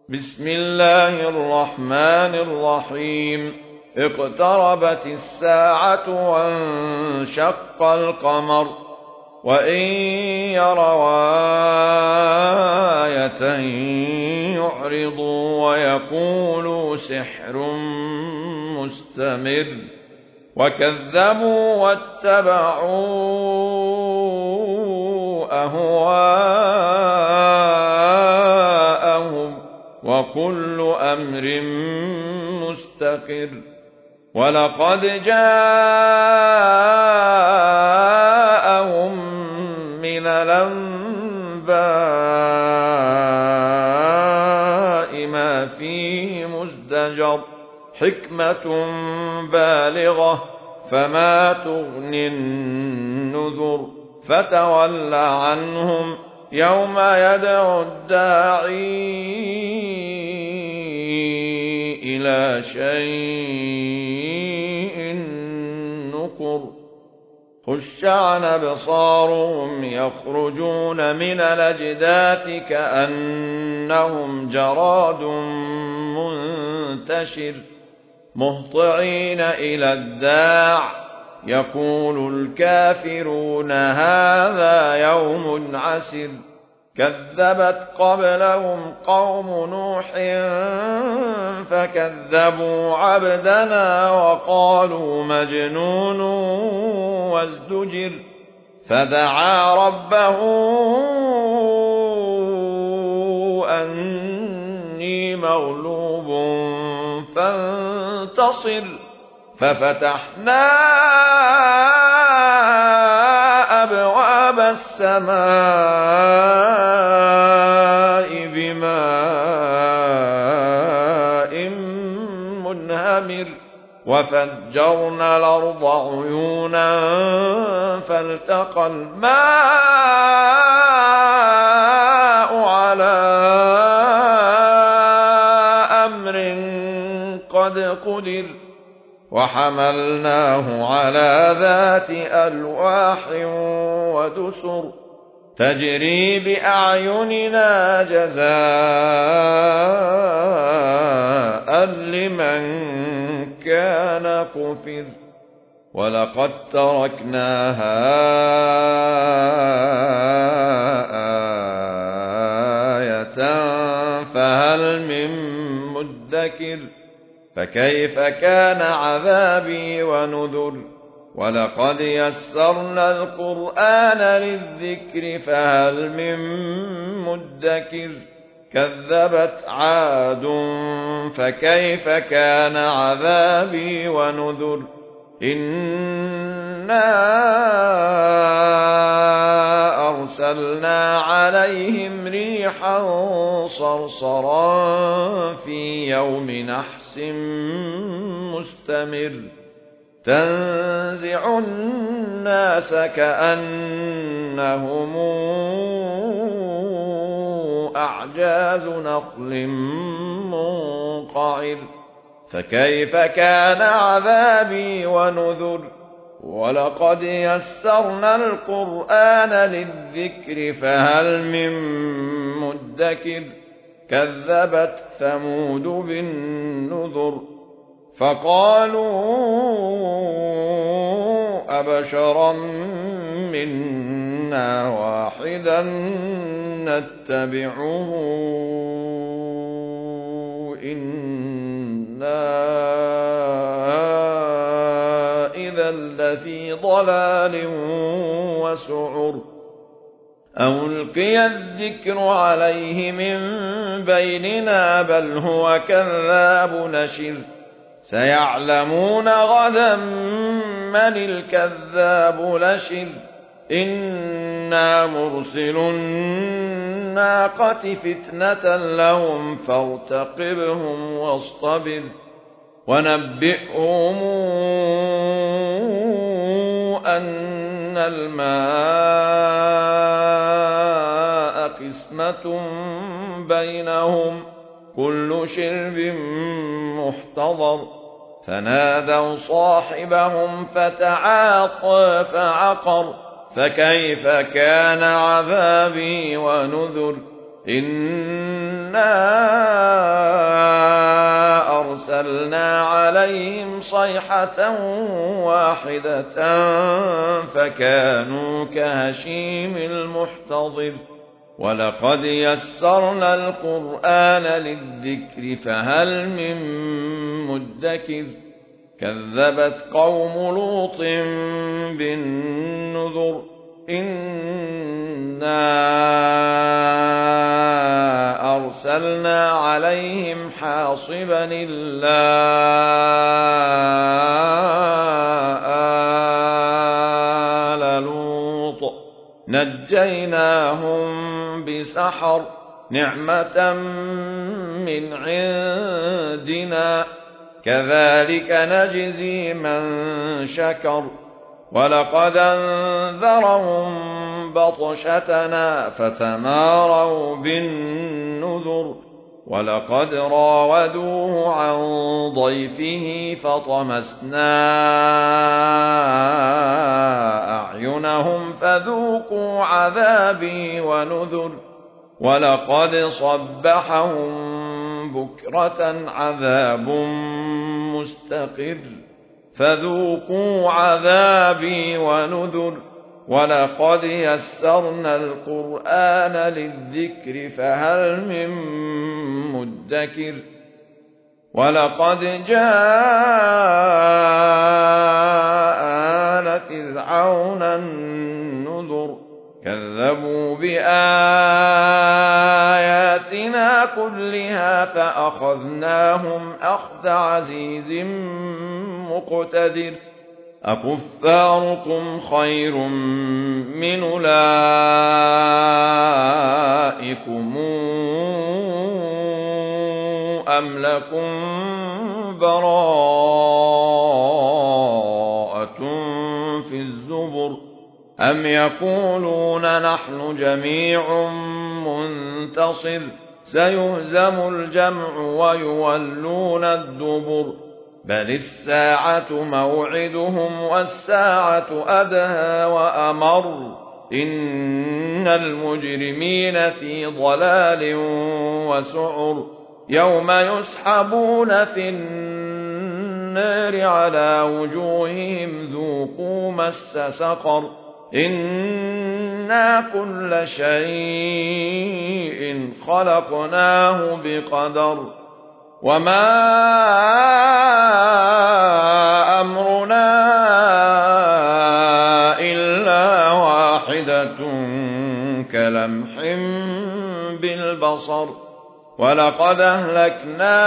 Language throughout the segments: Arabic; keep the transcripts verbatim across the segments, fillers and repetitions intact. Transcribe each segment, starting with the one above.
بسم الله الرحمن الرحيم اقتربت الساعة وانشق القمر وإن يروا آية يعرضوا ويقولوا سحر مستمر وكذبوا واتبعوا أهواءهم وكل أمر مستقر ولقد جاءهم من الأنباء ما فيه مزدجر حكمة بالغة فما تغني النذر فتول عنهم يوم يدعو الداعي إلى شيء نكر خش عن أبصارهم يخرجون من الأجداث كأنهم جراد منتشر مهطعين إلى الداع يقول الكافرون هذا يوم عسر كذبت قبلهم قوم نوح فكذبوا عبدنا وقالوا مجنون وازدجر فدعا ربه أني مغلوب فانتصر ففتحنا أبواب السماء بماء منهمر وفجرنا الأرض عيونا فالتقى الماء على أمر قد قدر وحملناه على ذات ألواح ودسر تجري بأعيننا جزاء لمن كان كفر ولقد تركناها آية فهل من مدكر فكيف كان عذابي ونذر ولقد يسرنا القرآن للذكر فهل من مدكر كذبت عاد فكيف كان عذابي ونذر إنا أرسلنا عليهم ريحا صرصرا في يوم نحس مستمر تنزع الناس كأنهم أعجاز نخل منقعر فكيف كان عذابي ونذر ولقد يسرنا القرآن للذكر فهل من مدكر كذبت ثمود بالنذر فقالوا أبشرا منا واحدا نتبعه إنا إذا لفي ضلال وسعر أو ألقي الذكر عليه من بيننا بل هو كذاب نشر سيعلمون غدا من الكذاب نشر إنا مرسل الناقة فتنة لهم فارتقبهم واصطبر ونبئهم أن الماء قسمة بينهم كل شرب محتضر فنادوا صاحبهم فتعاطى فعقر فكيف كان عذابي ونذر إنا عليهم صيحة واحدة فكانوا كهشيم المحتضر ولقد يسرنا القرآن للذكر فهل من مدكر كذبت قوم لوط بالنذر إنا أرسلنا عليهم حاصبا إلا آل لوط نجيناهم بسحر نعمة من عندنا كذلك نجزي من شكر ولقد أنذرهم بطشتنا فتماروا بالنذر ولقد راودوه عن ضيفه فطمسنا أعينهم فذوقوا عذابي ونذر ولقد صبحهم بكرة عذاب مستقر فذوقوا عذابي ونذر ولقد يسرنا القرآن للذكر فهل من مدكر ولقد جاء آل فرعون النذر كذبوا بآياتنا كلها فأخذناهم أخذ عزيز مقتدر أكفاركم خير من أولئكم أم لكم براءة في الزبر أم يقولون نحن جميع منتصر سيهزم الجمع ويولون الدبر بل الساعة موعدهم والساعة أدهى وأمر إن المجرمين في ضلال وسعر يوم يسحبون في النار على وجوههم ذوقوا مس سقر إنا كل شيء خلقناه بقدر وما أمرنا إلا واحدة كلمح بالبصر ولقد أهلكنا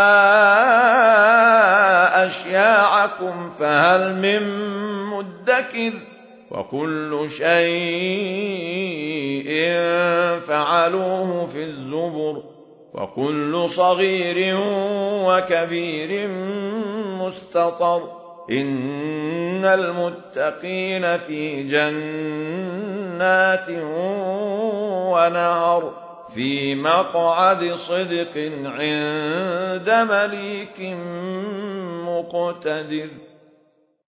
أشياعكم فهل من مدكر وكل شيء فعلوه في الزبر وكل صغير وكبير مستطر إن المتقين في جنات ونهر في مقعد صدق عند مليك مقتدر.